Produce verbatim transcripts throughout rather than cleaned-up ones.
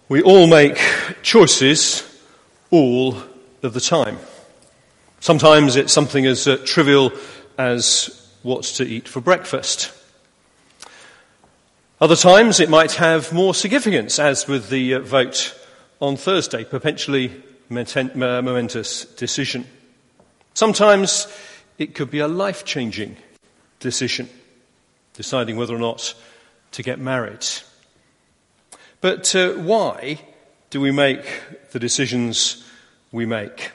We all make choices all of the time. Sometimes it's something as uh, trivial as what to eat for breakfast. Other times it might have more significance, as with the uh, vote on Thursday, potentially momentous decision. Sometimes it could be a life-changing decision, deciding whether or not to get married. But uh, why do we make the decisions we make?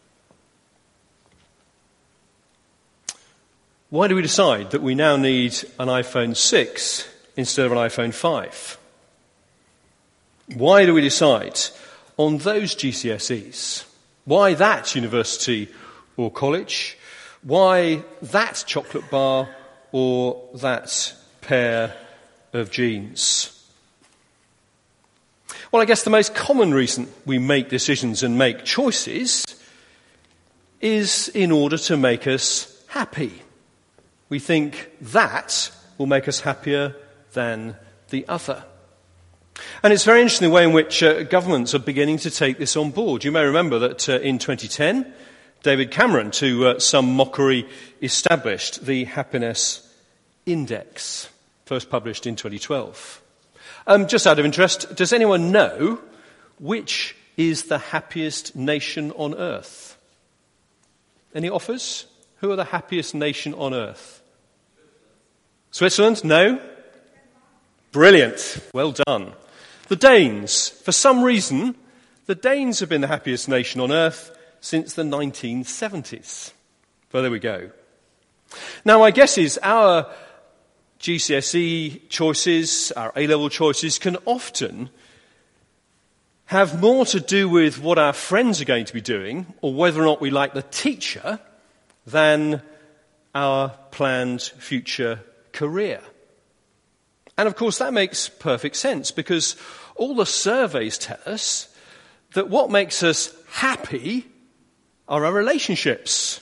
Why do we decide that we now need an iPhone six instead of an iPhone five? Why do we decide on those G C S Es? Why that university or college? Why that chocolate bar or that pair of jeans? Well, I guess the most common reason we make decisions and make choices is in order to make us happy. We think that will make us happier than the other. And it's very interesting the way in which uh, governments are beginning to take this on board. You may remember that uh, in twenty ten, David Cameron, to uh, some mockery, established the Happiness Index, first published in twenty twelve. Um, just out of interest, does anyone know which is the happiest nation on earth? Any offers? Who are the happiest nation on earth? Switzerland? No? Brilliant. Well done. The Danes. For some reason, the Danes have been the happiest nation on earth since the nineteen seventies. Well, there we go. Now, my guess is our G C S E choices, our A-level choices, can often have more to do with what our friends are going to be doing or whether or not we like the teacher than our planned future career. And of course that makes perfect sense, because all the surveys tell us that what makes us happy are our relationships.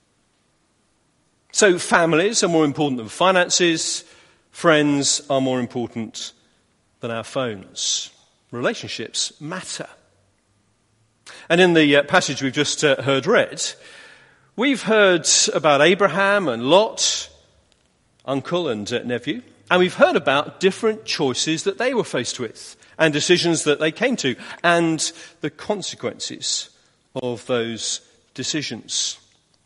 So families are more important than finances, friends are more important than our phones. Relationships matter. And in the uh, passage we've just uh, heard read, we've heard about Abraham and Lot, uncle and uh, nephew, and we've heard about different choices that they were faced with and decisions that they came to and the consequences of those decisions.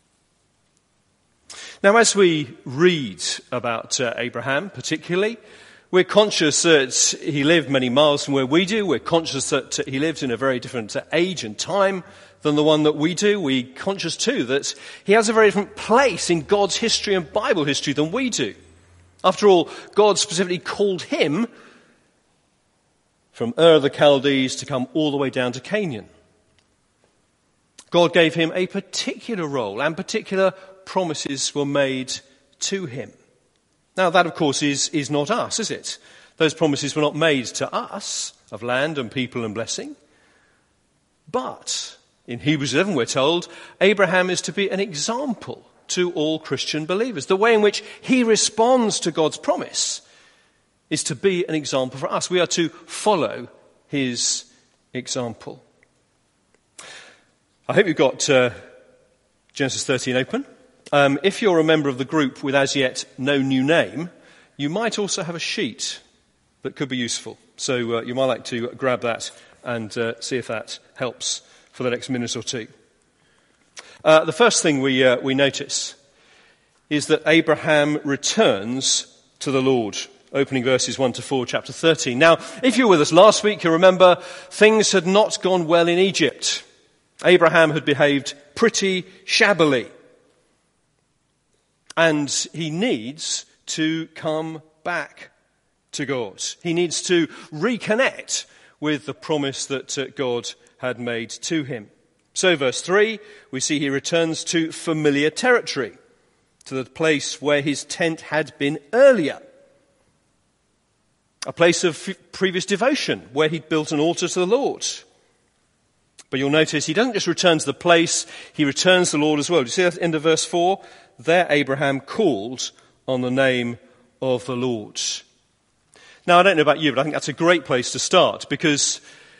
Now, as we read about uh, Abraham particularly, we're conscious that he lived many miles from where we do. We're conscious that uh, he lived in a very different uh, age and time than the one that we do. We're conscious too that he has a very different place in God's history and Bible history than we do. After all, God specifically called him from Ur of the Chaldees to come all the way down to Canaan. God gave him a particular role, and particular promises were made to him. Now that, of course, is, is not us, is it? Those promises were not made to us of land and people and blessing. But in Hebrews eleven we're told Abraham is to be an example to all Christian believers. The way in which he responds to God's promise is to be an example for us. We are to follow his example. I hope you've got uh, Genesis thirteen open. Um, if you're a member of the group with as yet no new name, you might also have a sheet that could be useful. So uh, you might like to grab that and uh, see if that helps for the next minute or two. Uh, the first thing we uh, we notice is that Abraham returns to the Lord. Opening verses one to four, chapter thirteen. Now, if you were with us last week, you remember things had not gone well in Egypt. Abraham had behaved pretty shabbily. And he needs to come back to God. He needs to reconnect with the promise that uh, God had made to him. So verse three, we see he returns to familiar territory, to the place where his tent had been earlier. A place of f- previous devotion, where he'd built an altar to the Lord. But you'll notice he doesn't just return to the place, he returns to the Lord as well. Do you see that at the end of verse four? There Abraham called on the name of the Lord. Now, I don't know about you, but I think that's a great place to start, because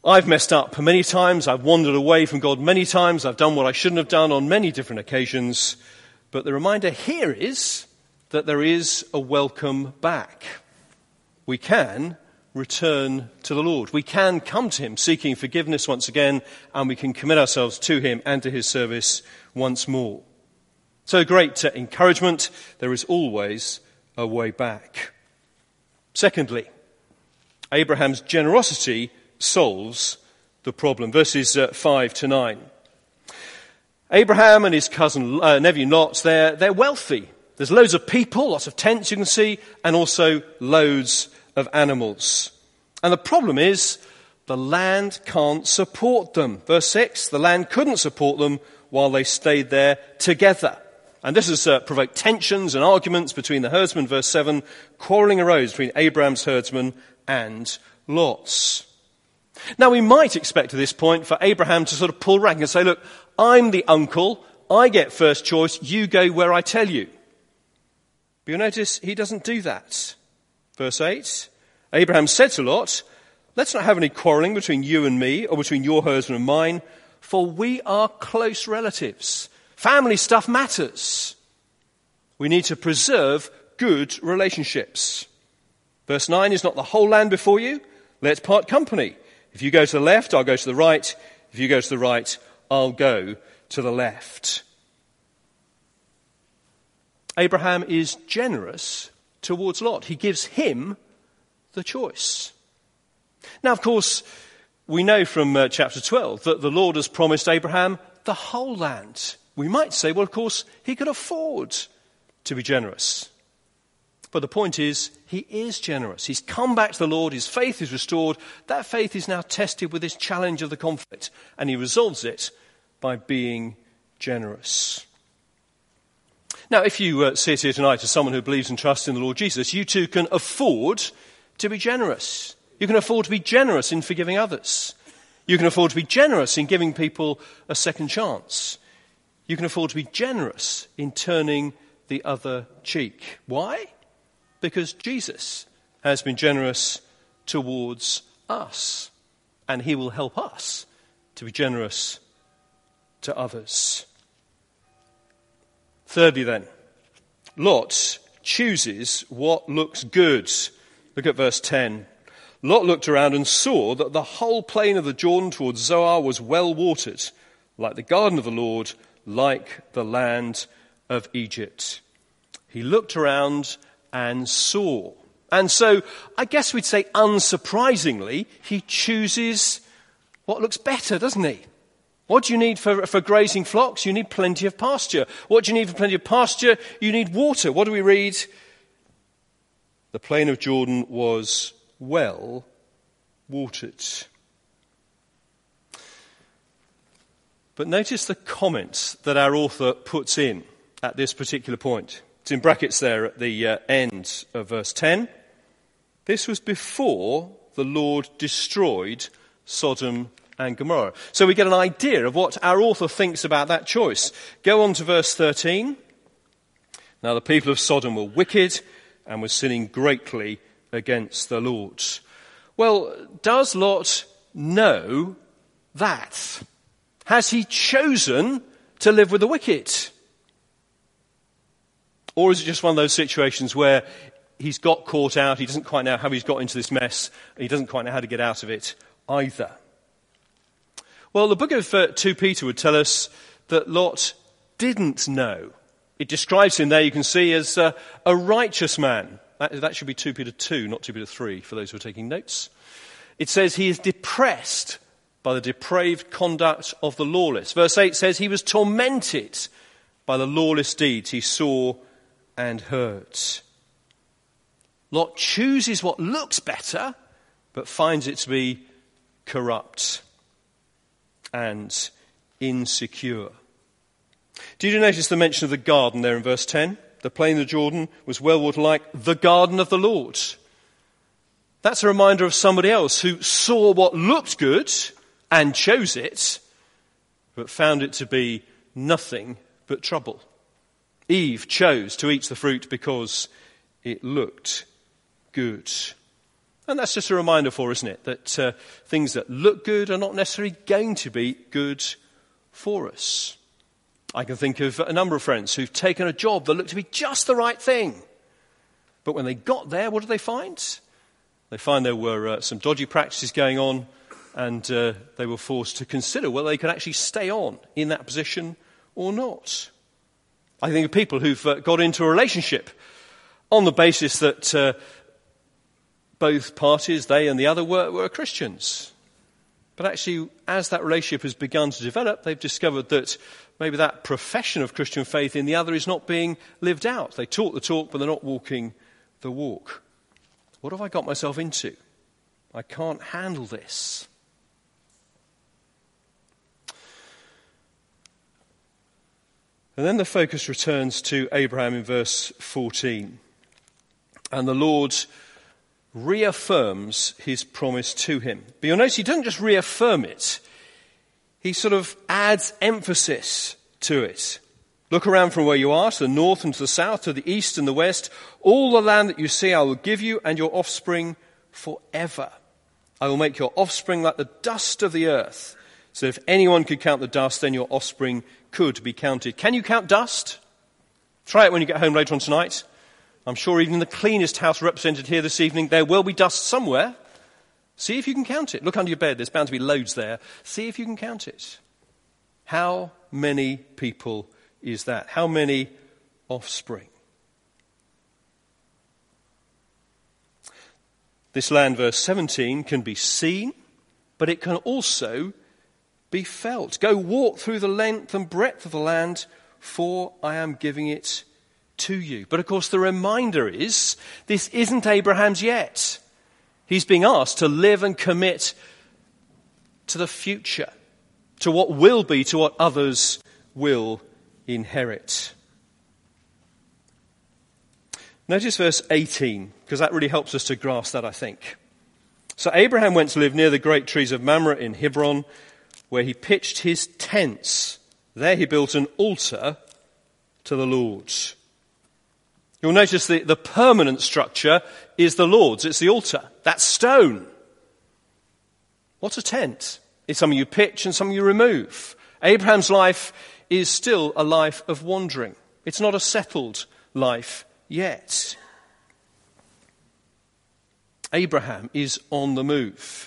I've messed up many times, I've wandered away from God many times, I've done what I shouldn't have done on many different occasions, but the reminder here is that there is a welcome back. We can return to the Lord. We can come to him seeking forgiveness once again, and we can commit ourselves to him and to his service once more. So great uh, encouragement. There is always a way back. Secondly, Abraham's generosity solves the problem. Verses uh, five to nine. Abraham and his cousin, uh, nephew Lot, they're, they're wealthy. There's loads of people, lots of tents you can see, and also loads of animals. And the problem is, the land can't support them. Verse six, the land couldn't support them while they stayed there together. And this has uh, provoked tensions and arguments between the herdsmen. Verse seven, quarrelling arose between Abraham's herdsmen and Lot's. Now, we might expect at this point for Abraham to sort of pull rank and say, look, I'm the uncle, I get first choice, you go where I tell you. But you'll notice he doesn't do that. Verse eight, Abraham said to Lot, let's not have any quarrelling between you and me, or between your herdsmen and mine, for we are close relatives. Family stuff matters. We need to preserve good relationships. Verse nine, is not the whole land before you? Let's part company. If you go to the left, I'll go to the right. If you go to the right, I'll go to the left. Abraham is generous towards Lot. He gives him the choice. Now, of course, we know from uh, chapter twelve that the Lord has promised Abraham the whole land. We might say, well, of course, he could afford to be generous. But the point is, he is generous. He's come back to the Lord, his faith is restored. That faith is now tested with this challenge of the conflict, and he resolves it by being generous. Now, if you uh, sit here tonight as someone who believes and trusts in the Lord Jesus, you too can afford to be generous. You can afford to be generous in forgiving others. You can afford to be generous in giving people a second chance. You can afford to be generous in turning the other cheek. Why? Because Jesus has been generous towards us, and he will help us to be generous to others. Thirdly then, Lot chooses what looks good. Look at verse ten. Lot looked around and saw that the whole plain of the Jordan towards Zoar was well watered, like the garden of the Lord, like the land of Egypt. He looked around and saw. And so, I guess we'd say unsurprisingly, he chooses what looks better, doesn't he? What do you need for, for grazing flocks? You need plenty of pasture. What do you need for plenty of pasture? You need water. What do we read? The plain of Jordan was well watered. But notice the comments that our author puts in at this particular point. It's in brackets there at the uh, end of verse ten. This was before the Lord destroyed Sodom and Gomorrah. So we get an idea of what our author thinks about that choice. Go on to verse thirteen. Now the people of Sodom were wicked and were sinning greatly against the Lord. Well, does Lot know that? Has he chosen to live with the wicked? Or is it just one of those situations where he's got caught out, he doesn't quite know how he's got into this mess, and he doesn't quite know how to get out of it either? Well, the book of Second Peter would tell us that Lot didn't know. It describes him there, you can see, as a, a righteous man. That, that should be Second Peter two, not Second Peter three, for those who are taking notes. It says he is depressed by the depraved conduct of the lawless. Verse eight says he was tormented by the lawless deeds he saw and heard. Lot chooses what looks better, but finds it to be corrupt and insecure. Did you notice the mention of the garden there in verse ten? The plain of Jordan was well watered like the garden of the Lord. That's a reminder of somebody else who saw what looked good and chose it, but found it to be nothing but trouble. Eve chose to eat the fruit because it looked good. And that's just a reminder for us, isn't it, that uh, things that look good are not necessarily going to be good for us. I can think of a number of friends who've taken a job that looked to be just the right thing. But when they got there, what did they find? They find there were uh, some dodgy practices going on, and uh, they were forced to consider whether they could actually stay on in that position or not. I think of people who've uh, got into a relationship on the basis that uh, both parties, they and the other, were, were Christians. But actually, as that relationship has begun to develop, they've discovered that maybe that profession of Christian faith in the other is not being lived out. They talk the talk, but they're not walking the walk. What have I got myself into? I can't handle this. And then the focus returns to Abraham in verse fourteen. And the Lord reaffirms his promise to him. But you'll notice he doesn't just reaffirm it. He sort of adds emphasis to it. Look around from where you are, to the north and to the south, to the east and the west. All the land that you see I will give you and your offspring forever. I will make your offspring like the dust of the earth. So if anyone could count the dust, then your offspring could be counted. Can you count dust? Try it when you get home later on tonight. I'm sure even in the cleanest house represented here this evening, there will be dust somewhere. See if you can count it. Look under your bed. There's bound to be loads there. See if you can count it. How many people is that? How many offspring? This land, verse seventeen, can be seen, but it can also be felt. Go walk through the length and breadth of the land, for I am giving it to you. But of course the reminder is, this isn't Abraham's yet. He's being asked to live and commit to the future, to what will be, to what others will inherit. Notice verse eighteen, because that really helps us to grasp that, I think. So Abraham went to live near the great trees of Mamre in Hebron, where he pitched his tents. There he built an altar to the Lord. You'll notice the, the permanent structure is the Lord's. It's the altar. That's stone. What's a tent? It's something you pitch and something you remove. Abraham's life is still a life of wandering. It's not a settled life yet. Abraham is on the move.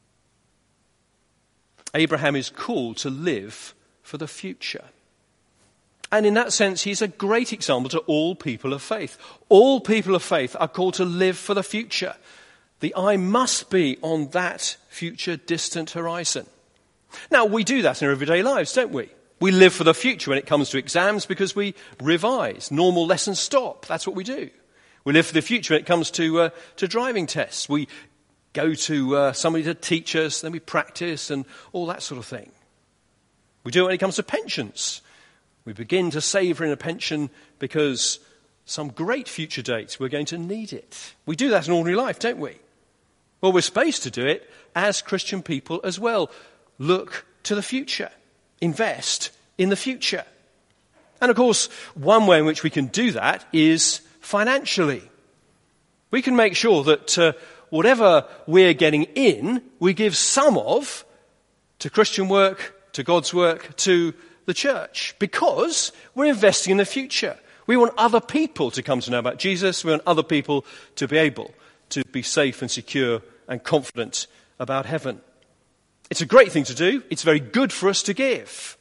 Abraham is called to live for the future. And in that sense, he's a great example to all people of faith. All people of faith are called to live for the future. The eye must be on that future distant horizon. Now, we do that in our everyday lives, don't we? We live for the future when it comes to exams because we revise. Normal lessons stop. That's what we do. We live for the future when it comes to uh, to driving tests. We go to uh, somebody to teach us, then we practice and all that sort of thing. We do it when it comes to pensions. We begin to save in a pension because some great future date we're going to need it. We do that in ordinary life, don't we? Well, we're supposed to do it as Christian people as well. Look to the future. Invest in the future. And of course, one way in which we can do that is financially. We can make sure that uh, whatever we're getting in, we give some of to Christian work, to God's work, to the church, because we're investing in the future. We want other people to come to know about Jesus. We want other people to be able to be safe and secure and confident about heaven. It's a great thing to do. It's very good for us to give.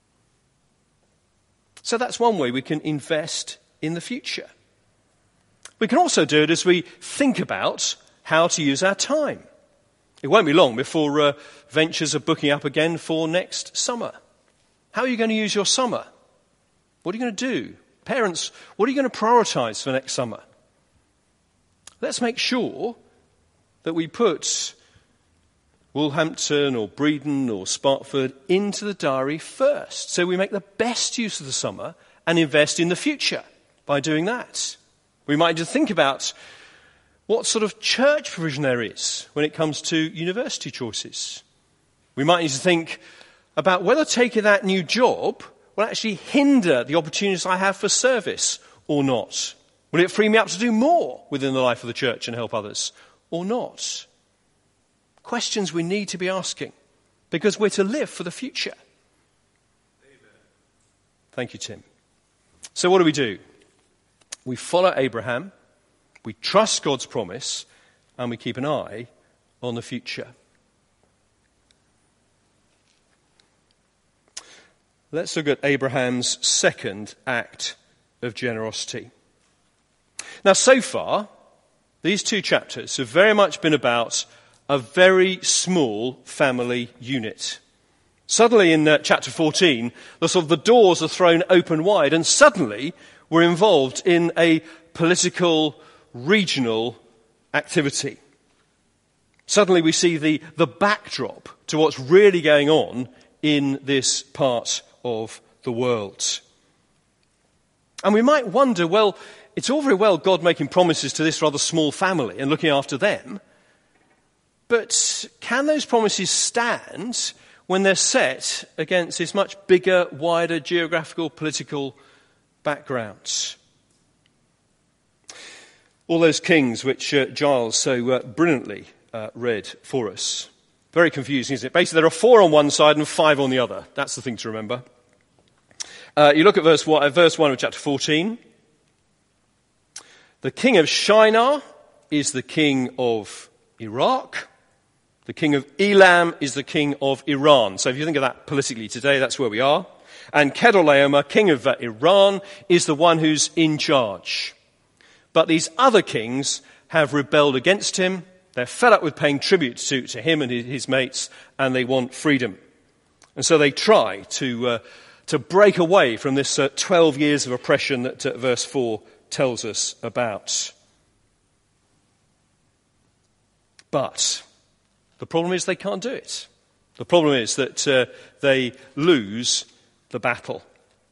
So that's one way we can invest in the future. We can also do it as we think about how to use our time. It won't be long before uh, ventures are booking up again for next summer. How are you going to use your summer? What are you going to do? Parents, what are you going to prioritise for next summer? Let's make sure that we put Woolhampton or Breedon or Spartford into the diary first, so we make the best use of the summer and invest in the future by doing that. We might just think about what sort of church provision there is when it comes to university choices. We might need to think about whether taking that new job will actually hinder the opportunities I have for service or not. Will it free me up to do more within the life of the church and help others or not? Questions we need to be asking because we're to live for the future. Amen. Thank you, Tim. So what do we do? We follow Abraham, we trust God's promise, and we keep an eye on the future. Let's look at Abraham's second act of generosity. Now, so far, these two chapters have very much been about a very small family unit. Suddenly in uh, chapter fourteen, the sort of the doors are thrown open wide, and suddenly we're involved in a political, regional activity. Suddenly we see the, the backdrop to what's really going on in this part of the world. And we might wonder, well, it's all very well God making promises to this rather small family and looking after them, but can those promises stand when they're set against this much bigger, wider geographical, political backgrounds? All those kings which uh, Giles so uh, brilliantly uh, read for us. Very confusing, isn't it? Basically, there are four on one side and five on the other. That's the thing to remember. Uh, you look at verse one, uh, verse one of chapter fourteen. The king of Shinar is the king of Iraq. The king of Elam is the king of Iran. So if you think of that politically today, that's where we are. And Kedorlaomer, king of uh, Iran, is the one who's in charge. But these other kings have rebelled against him. They're fed up with paying tribute to, to him and his, his mates, and they want freedom. And so they try to uh, to break away from this uh, twelve years of oppression that uh, verse four tells us about. But the problem is they can't do it. The problem is that uh, they lose the battle.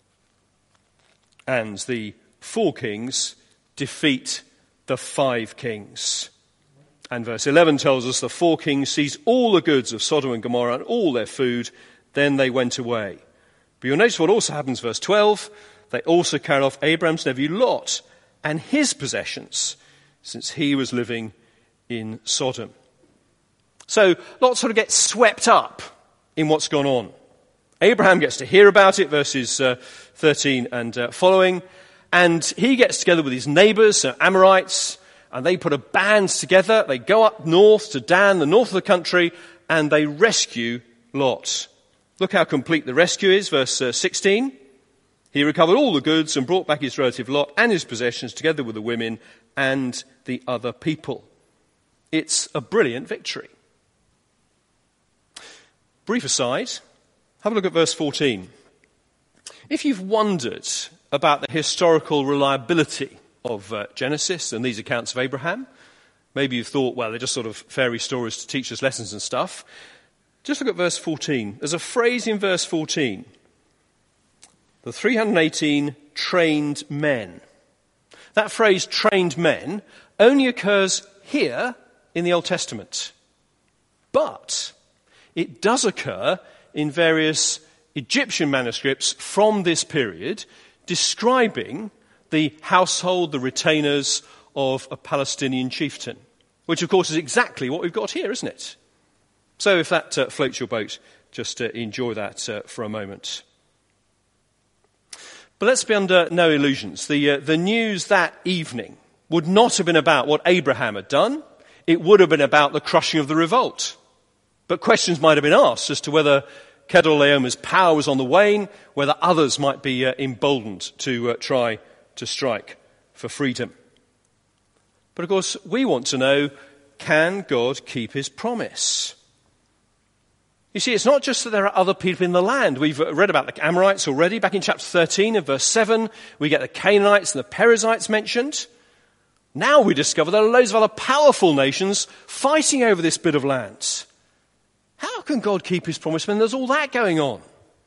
And the four kings defeat the five kings. And verse eleven tells us the four kings seized all the goods of Sodom and Gomorrah and all their food, then they went away. But you'll notice what also happens, verse twelve. They also carried off Abraham's nephew Lot and his possessions, since he was living in Sodom. So Lot sort of gets swept up in what's gone on. Abraham gets to hear about it, verses uh, thirteen and uh, following, and he gets together with his neighbours, uh, Amorites, and they put a band together. They go up north to Dan, the north of the country, and they rescue Lot. Look how complete the rescue is, verse uh, sixteen. He recovered all the goods and brought back his relative Lot and his possessions together with the women and the other people. It's a brilliant victory. Brief aside, have a look at verse fourteen. If you've wondered about the historical reliability of uh, Genesis and these accounts of Abraham, maybe you've thought, well, they're just sort of fairy stories to teach us lessons and stuff, just look at verse fourteen. There's a phrase in verse fourteen. The three hundred eighteen trained men. That phrase, trained men, only occurs here in the Old Testament. But it does occur in various Egyptian manuscripts from this period describing the household, the retainers of a Palestinian chieftain, which of course is exactly what we've got here, isn't it? So if that uh, floats your boat, just uh, enjoy that uh, for a moment. But let's be under no illusions. The, uh, the news that evening would not have been about what Abraham had done. It would have been about the crushing of the revolt. But questions might have been asked as to whether Kedorlaomer's power was on the wane, whether others might be uh, emboldened to uh, try to strike for freedom. But of course, we want to know, can God keep his promise? You see, it's not just that there are other people in the land. We've read about the Amorites already. Back in chapter thirteen and verse seven, we get the Canaanites and the Perizzites mentioned. Now we discover there are loads of other powerful nations fighting over this bit of land. How can God keep his promise when there's all that going on?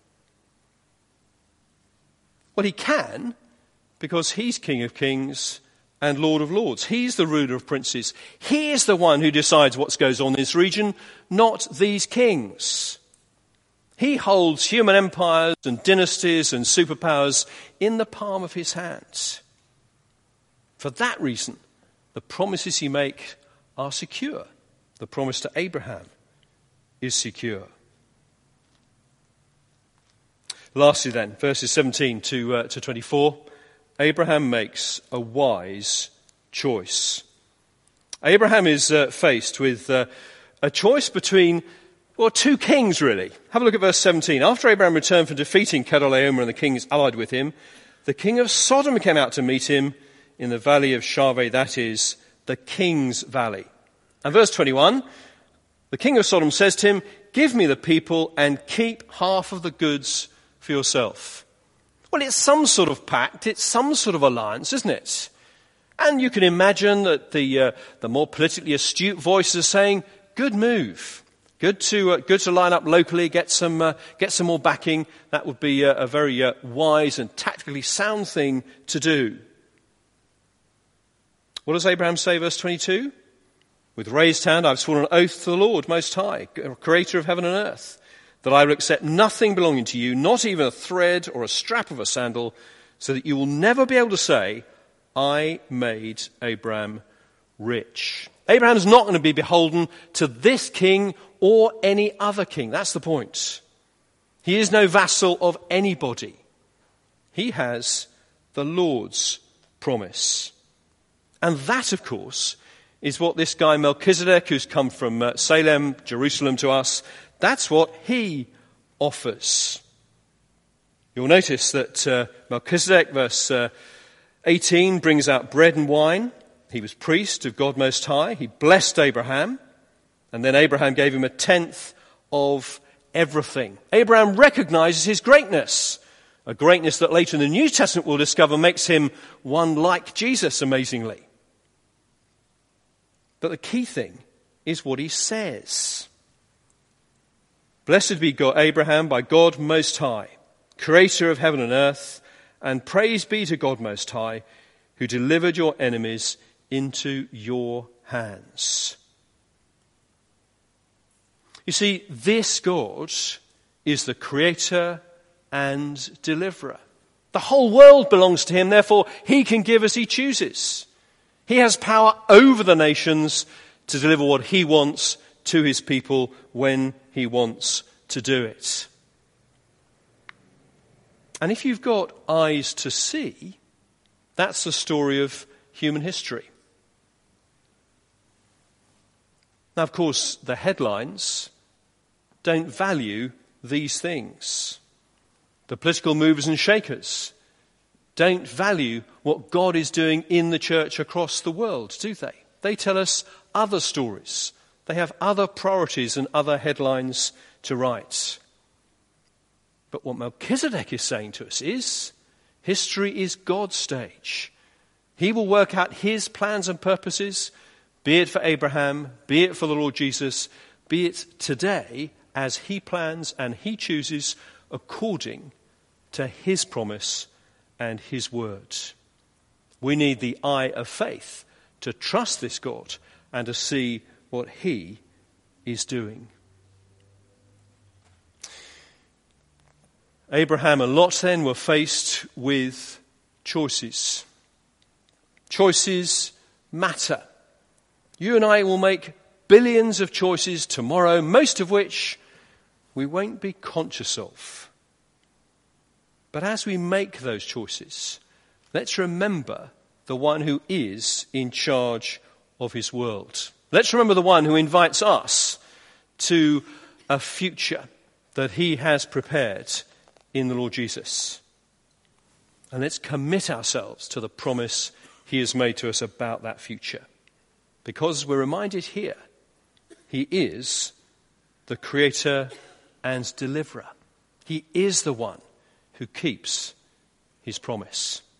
Well, he can, because he's King of Kings and Lord of Lords. He's the ruler of princes. He is the one who decides what goes on in this region, not these kings. He holds human empires and dynasties and superpowers in the palm of his hands. For that reason, the promises he makes are secure. The promise to Abraham is secure. Lastly then, verses seventeen to, uh, to twenty-four, Abraham makes a wise choice. Abraham is uh, faced with uh, a choice between, well, two kings really. Have a look at verse seventeen. After Abraham returned from defeating Chedorlaomer and the kings allied with him, the king of Sodom came out to meet him in the valley of Shaveh, that is, the king's valley. And verse twenty-one, the king of Sodom says to him, "Give me the people and keep half of the goods for yourself." Well, it's some sort of pact, it's some sort of alliance, isn't it? And you can imagine that the uh, the more politically astute voices are saying, good move. Good to uh, good to line up locally, get some uh, get some more backing. That would be uh, a very uh, wise and tactically sound thing to do. What does Abraham say, verse twenty-two? "With raised hand I've sworn an oath to the Lord Most High, creator of heaven and earth, that I will accept nothing belonging to you, not even a thread or a strap of a sandal, so that you will never be able to say, 'I made Abraham rich.'" Abraham's not going to be beholden to this king or any other king. That's the point. He is no vassal of anybody. He has the Lord's promise. And that, of course, is what this guy Melchizedek, who's come from uh, Salem, Jerusalem to us, that's what he offers. You'll notice that uh, Melchizedek, verse uh, eighteen, brings out bread and wine. He was priest of God Most High. He blessed Abraham. And then Abraham gave him a tenth of everything. Abraham recognizes his greatness. A greatness that later in the New Testament we'll discover makes him one like Jesus, amazingly. But the key thing is what he says. "Blessed be God, Abraham, by God Most High, creator of heaven and earth, and praise be to God Most High, who delivered your enemies into your hands." You see, this God is the creator and deliverer. The whole world belongs to him, therefore he can give as he chooses. He has power over the nations to deliver what he wants to his people when he wants to do it. And if you've got eyes to see, that's the story of human history. Now, of course, the headlines don't value these things. The political movers and shakers don't value what God is doing in the church across the world, do they? They tell us other stories. They have other priorities and other headlines to write. But what Melchizedek is saying to us is, history is God's stage. He will work out his plans and purposes, be it for Abraham, be it for the Lord Jesus, be it today as he plans and he chooses according to his promise and his word. We need the eye of faith to trust this God and to see what he is doing. Abraham and Lot then were faced with choices. Choices matter. You and I will make billions of choices tomorrow, most of which we won't be conscious of. But as we make those choices, let's remember the one who is in charge of his world. Let's remember the one who invites us to a future that he has prepared in the Lord Jesus. And let's commit ourselves to the promise he has made to us about that future. Because we're reminded here, he is the creator and deliverer. He is the one who keeps his promise.